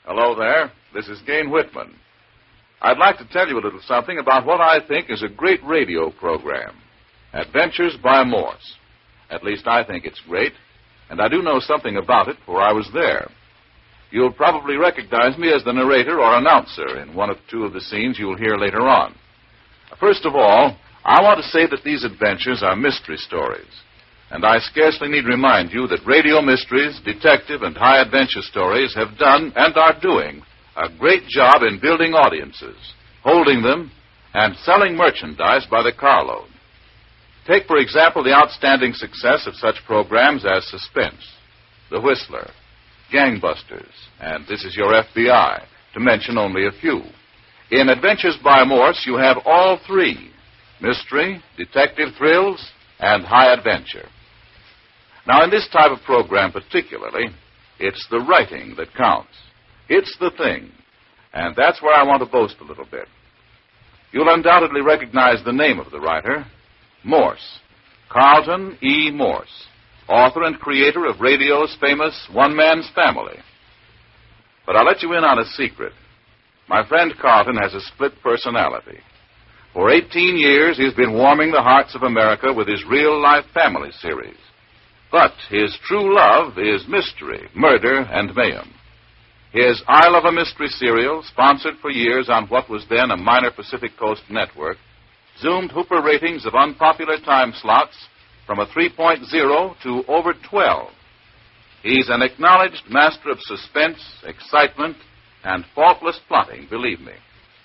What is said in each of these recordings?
Hello there. This is Gain Whitman. I'd like to tell you a little something about what I think is a great radio program, Adventures by Morse. At least I think it's great, and I do know something about it, for I was there. You'll probably recognize me as the narrator or announcer in one of two of the scenes you'll hear later on. First of all, I want to say that these adventures are mystery stories. And I scarcely need remind you that radio mysteries, detective, and high adventure stories have done and are doing a great job in building audiences, holding them, and selling merchandise by the carload. Take, for example, the outstanding success of such programs as Suspense, The Whistler, Gangbusters, and This Is Your FBI, to mention only a few. In Adventures by Morse, you have all three: mystery, detective thrills, and high adventure. Now, in this type of program particularly, it's the writing that counts. It's the thing. And that's where I want to boast a little bit. You'll undoubtedly recognize the name of the writer, Morse, Carlton E. Morse, author and creator of radio's famous One Man's Family. But I'll let you in on a secret. My friend Carlton has a split personality. For 18 years, he's been warming the hearts of America with his real-life family series. But his true love is mystery, murder, and mayhem. His I Love a Mystery serial, sponsored for years on what was then a minor Pacific Coast network, zoomed Hooper ratings of unpopular time slots from a 3.0 to over 12. He's an acknowledged master of suspense, excitement, and faultless plotting, believe me.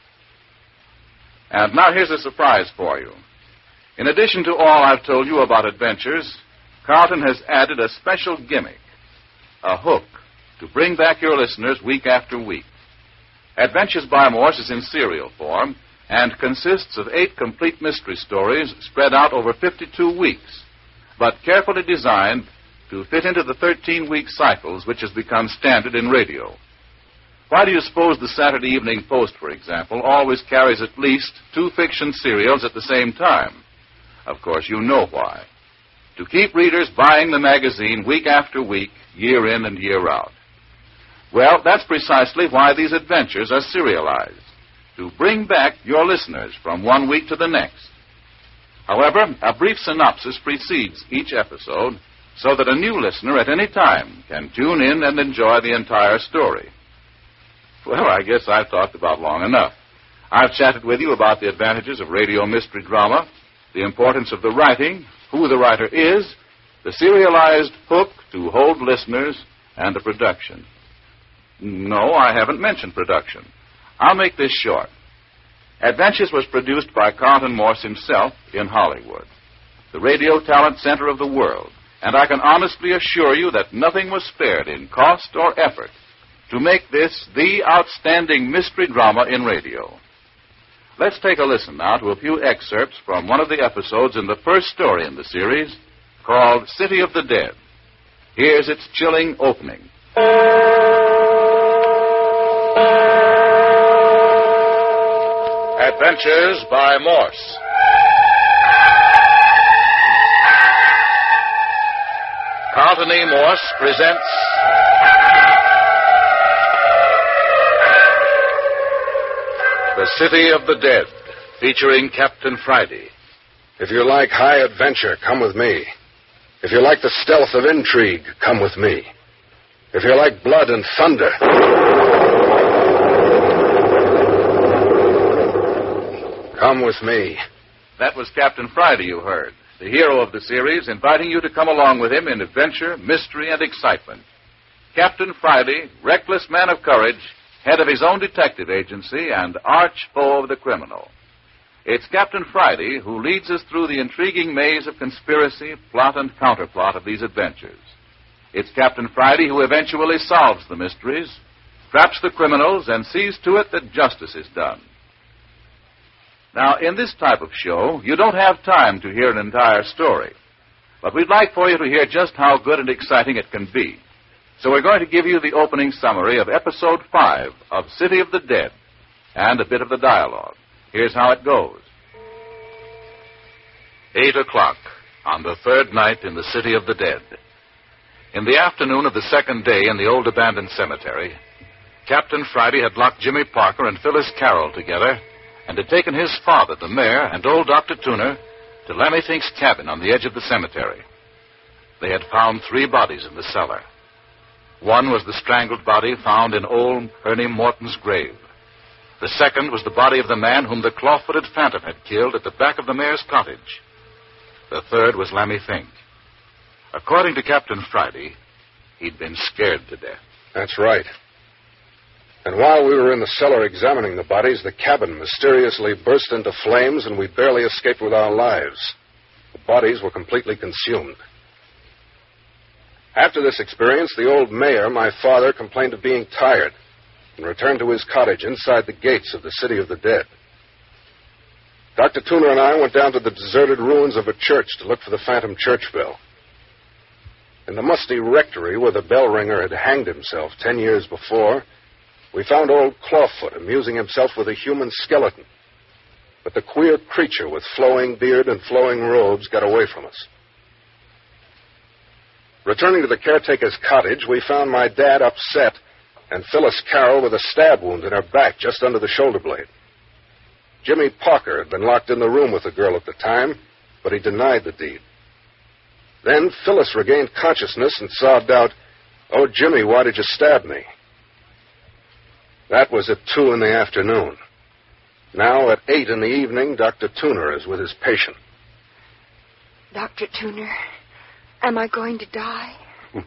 And now here's a surprise for you. In addition to all I've told you about adventures, Carlton has added a special gimmick, a hook, to bring back your listeners week after week. Adventures by Morse is in serial form and consists of 8 complete mystery stories spread out over 52 weeks, but carefully designed to fit into the 13-week cycles which has become standard in radio. Why do you suppose the Saturday Evening Post, for example, always carries at least 2 fiction serials at the same time? Of course, you know why. To keep readers buying the magazine week after week, year in and year out. Well, that's precisely why these adventures are serialized, to bring back your listeners from one week to the next. However, a brief synopsis precedes each episode so that a new listener at any time can tune in and enjoy the entire story. Well, I guess I've talked about long enough. I've chatted with you about the advantages of radio mystery drama, the importance of the writing, who the writer is, the serialized hook to hold listeners, and the production. No, I haven't mentioned production. I'll make this short. Adventures was produced by Carlton Morse himself in Hollywood, the radio talent center of the world, and I can honestly assure you that nothing was spared in cost or effort to make this the outstanding mystery drama in radio. Let's take a listen now to a few excerpts from one of the episodes in the first story in the series, called City of the Dead. Here's its chilling opening. Adventures by Morse. Carlton E. Morse presents The City of the Dead, featuring Captain Friday. If you like high adventure, come with me. If you like the stealth of intrigue, come with me. If you like blood and thunder, come with me. That was Captain Friday you heard, the hero of the series, inviting you to come along with him in adventure, mystery, and excitement. Captain Friday, reckless man of courage, head of his own detective agency and arch foe of the criminal. It's Captain Friday who leads us through the intriguing maze of conspiracy, plot, and counterplot of these adventures. It's Captain Friday who eventually solves the mysteries, traps the criminals, and sees to it that justice is done. Now, in this type of show, you don't have time to hear an entire story, but we'd like for you to hear just how good and exciting it can be. So we're going to give you the opening summary of Episode 5 of City of the Dead and a bit of the dialogue. Here's how it goes. 8 o'clock on the third night in the City of the Dead. In the afternoon of the second day in the old abandoned cemetery, Captain Friday had locked Jimmy Parker and Phyllis Carroll together and had taken his father, the mayor, and old Dr. Tuner to Lemmy Fink's cabin on the edge of the cemetery. They had found 3 bodies in the cellar. One was the strangled body found in old Ernie Morton's grave. The second was the body of the man whom the claw-footed phantom had killed at the back of the mayor's cottage. The third was Lemmy Fink. According to Captain Friday, he'd been scared to death. That's right. And while we were in the cellar examining the bodies, the cabin mysteriously burst into flames and we barely escaped with our lives. The bodies were completely consumed. After this experience, the old mayor, my father, complained of being tired and returned to his cottage inside the gates of the city of the dead. Dr. Tuner and I went down to the deserted ruins of a church to look for the phantom church bell. In the musty rectory where the bell ringer had hanged himself 10 years before, we found old Clawfoot amusing himself with a human skeleton. But the queer creature with flowing beard and flowing robes got away from us. Returning to the caretaker's cottage, we found my dad upset and Phyllis Carroll with a stab wound in her back just under the shoulder blade. Jimmy Parker had been locked in the room with the girl at the time, but he denied the deed. Then Phyllis regained consciousness and sobbed out, "Oh, Jimmy, why did you stab me?" That was at 2 in the afternoon. Now, at 8 in the evening, Dr. Tuner is with his patient. Dr. Tuner, am I going to die?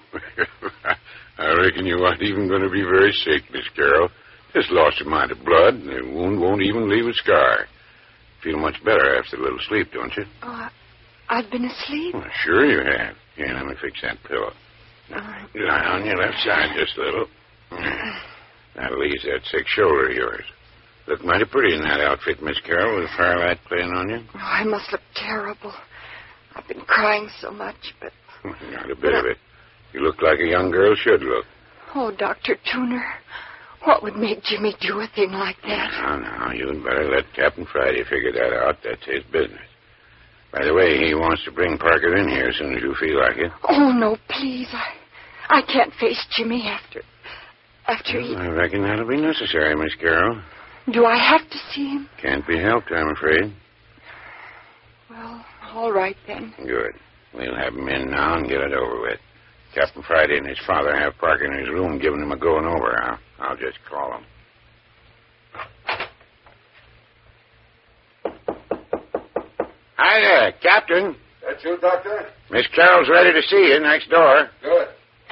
I reckon you aren't even going to be very sick, Miss Carroll. Just lost a mite of blood, and the wound won't even leave a scar. Feel much better after a little sleep, don't you? Oh, I've been asleep? Well, sure you have. Here, let me fix that pillow. Now, lie on your left side just a little. That'll ease that sick shoulder of yours. Look mighty pretty in that outfit, Miss Carroll, with the firelight playing on you. Oh, I must look terrible. I've been crying so much, but... Not a bit of it. You look like a young girl should look. Oh, Dr. Tuner, what would make Jimmy do a thing like that? Now, you'd better let Captain Friday figure that out. That's his business. By the way, he wants to bring Parker in here as soon as you feel like it. Oh, no, please. I can't face Jimmy after he... I reckon that'll be necessary, Miss Carroll. Do I have to see him? Can't be helped, I'm afraid. Well, all right then. Good. We'll have him in now and get it over with. Captain Friday and his father have Parker in his room giving him a going over. I'll just call him. Hi there, Captain. That you, Doctor? Miss Carroll's ready to see you next door. Good.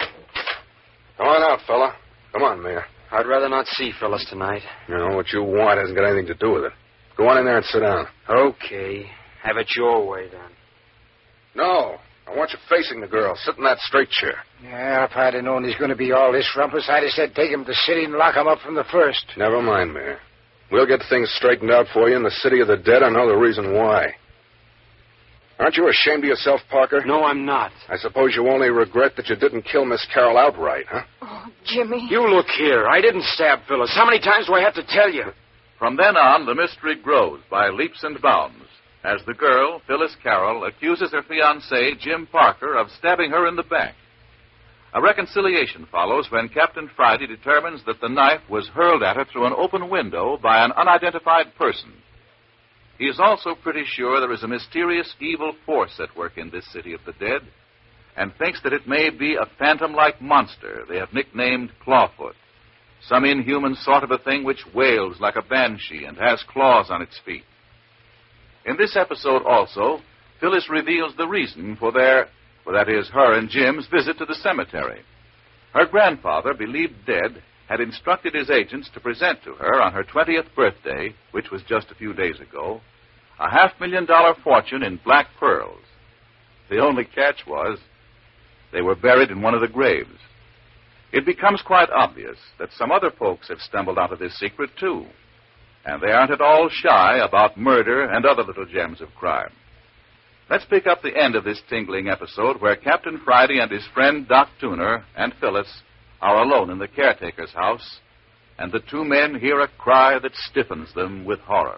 Come on out, fella. Come on, Mayor. I'd rather not see Phyllis tonight. You know, what you want hasn't got anything to do with it. Go on in there and sit down. Okay. Have it your way, then. No. I want you facing the girl. Sit in that straight chair. Yeah, if I'd have known he's going to be all this rumpus, I'd have said take him to the city and lock him up from the first. Never mind, Mayor. We'll get things straightened out for you in the city of the dead. I know the reason why. Aren't you ashamed of yourself, Parker? No, I'm not. I suppose you only regret that you didn't kill Miss Carroll outright, huh? Oh, Jimmy. You look here. I didn't stab Phyllis. How many times do I have to tell you? From then on, the mystery grows by leaps and bounds as the girl, Phyllis Carroll, accuses her fiancé, Jim Parker, of stabbing her in the back. A reconciliation follows when Captain Friday determines that the knife was hurled at her through an open window by an unidentified person. He is also pretty sure there is a mysterious evil force at work in this city of the dead, and thinks that it may be a phantom-like monster they have nicknamed Clawfoot, some inhuman sort of a thing which wails like a banshee and has claws on its feet. In this episode also, Phyllis reveals the reason for her and Jim's visit to the cemetery. Her grandfather, believed dead, had instructed his agents to present to her on her 20th birthday, which was just a few days ago, a $500,000 fortune in black pearls. The only catch was they were buried in one of the graves. It becomes quite obvious that some other folks have stumbled onto this secret, too, and they aren't at all shy about murder and other little gems of crime. Let's pick up the end of this tingling episode where Captain Friday and his friend Doc Tuner and Phyllis are alone in the caretaker's house, and the two men hear a cry that stiffens them with horror.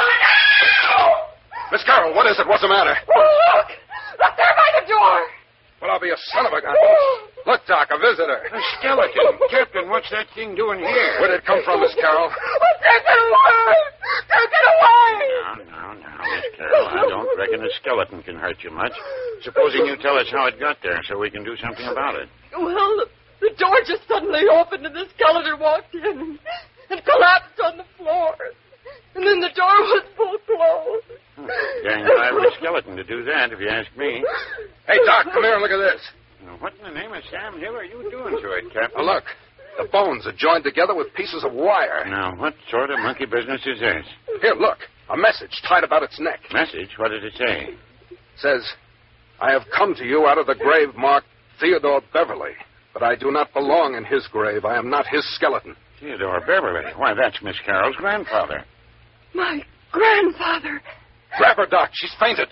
Miss Carroll, what is it? What's the matter? Oh, look! Look there by the door! Well, I'll be a son of a gun. Look, Doc, a visitor. A skeleton. Captain, what's that thing doing here? Where did it come from, Miss Carroll? Take it away! Take it away! Now, Miss Carroll, I don't reckon a skeleton can hurt you much. Supposing you tell us how it got there so we can do something about it. Well, the door just suddenly opened and the skeleton walked in and collapsed on the floor. And then the door was full closed. Dang lively skeleton to do that, if you ask me. Hey, Doc, come here and look at this. Now, what in the name of Sam Hill are you doing to it, Captain? Now, look. The bones are joined together with pieces of wire. Now, what sort of monkey business is this? Here, look. A message tied about its neck. Message? What does it say? It says, I have come to you out of the grave marked Theodore Beverly, but I do not belong in his grave. I am not his skeleton. Theodore Beverly? Why, that's Miss Carroll's grandfather. My grandfather. Grab her, Doc. She's fainted.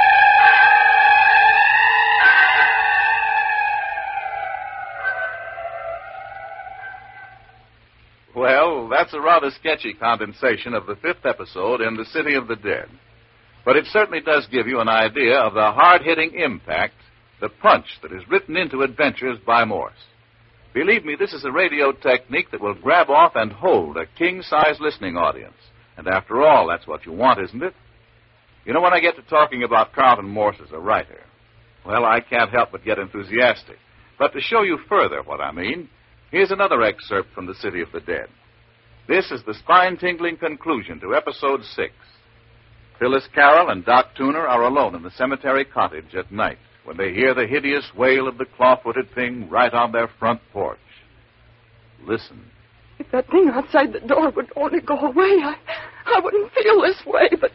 Well, that's a rather sketchy condensation of the 5th episode in The City of the Dead. But it certainly does give you an idea of the hard-hitting impact, the punch that is written into Adventures by Morse. Believe me, this is a radio technique that will grab off and hold a king-size listening audience. And after all, that's what you want, isn't it? You know, when I get to talking about Carlton Morse as a writer, well, I can't help but get enthusiastic. But to show you further what I mean, here's another excerpt from The City of the Dead. This is the spine-tingling conclusion to Episode 6. Phyllis Carroll and Doc Tooner are alone in the cemetery cottage at night when they hear the hideous wail of the claw-footed thing right on their front porch. Listen. If that thing outside the door would only go away, I wouldn't feel this way, but...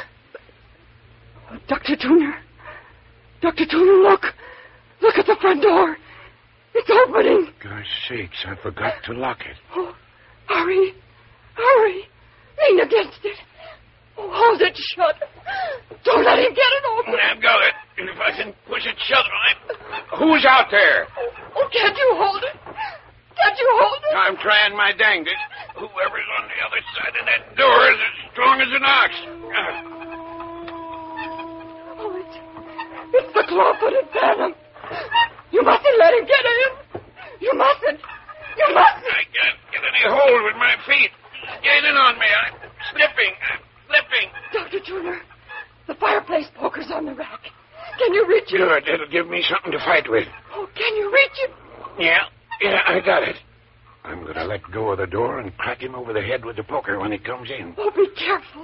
Dr. Tooner. Dr. Tooner, look. Look at the front door. It's opening. Gosh sakes, I forgot to lock it. Oh, hurry. Hurry. Lean against it. Oh, hold it shut. Don't let him get it open. I've got it. And if I can push it shut, Who's out there? Oh, can't you hold it? Can't you hold it? I'm trying my dangest. Whoever's on the other side of that door is as strong as an ox. Oh, it's the claw-footed phantom. You mustn't let him get in. You mustn't. You mustn't. I can't get any hold with my feet. It's gaining on me. I'm slipping. Dr. Tooner, the fireplace poker's on the rack. Can you reach it? Good. It'll give me something to fight with. Oh, can you reach it? Yeah, I got it. I'm going to let go of the door and crack him over the head with the poker when he comes in. Oh, be careful.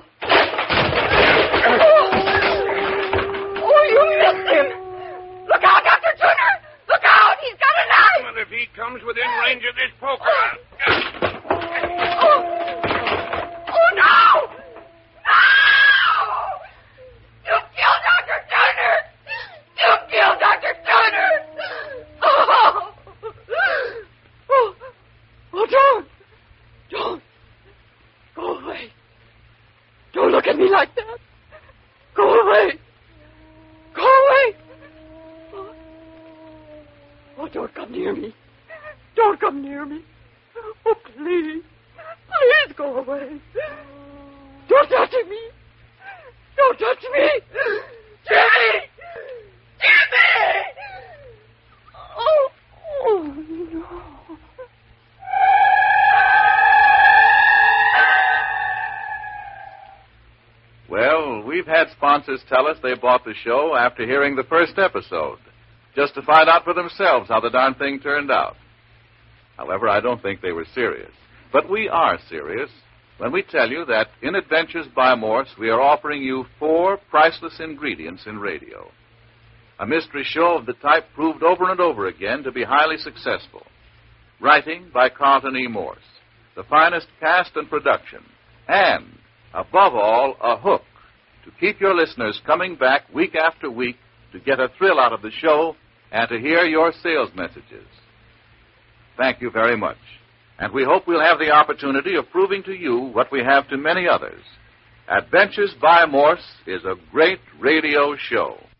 Oh, you missed him. Look out, Dr. Tooner. Look out. He's got a knife. Well, if he comes within range of this poker... Oh, no. No! You killed Dr. Turner! You killed Dr. Turner! Oh! Oh, don't! Go away. Don't look at me like that. Go away. Go away. Oh, don't come near me. Don't come near me. Oh, please. Please go away. Don't touch me. Don't touch me. Jimmy! Jimmy! Oh, no. Well, we've had sponsors tell us they bought the show after hearing the first episode, just to find out for themselves how the darn thing turned out. However, I don't think they were serious. But we are serious when we tell you that in Adventures by Morse, we are offering you 4 priceless ingredients in radio. A mystery show of the type proved over and over again to be highly successful. Writing by Carlton E. Morse, the finest cast and production, and, above all, a hook to keep your listeners coming back week after week to get a thrill out of the show and to hear your sales messages. Thank you very much. And we hope we'll have the opportunity of proving to you what we have to many others. Adventures by Morse is a great radio show.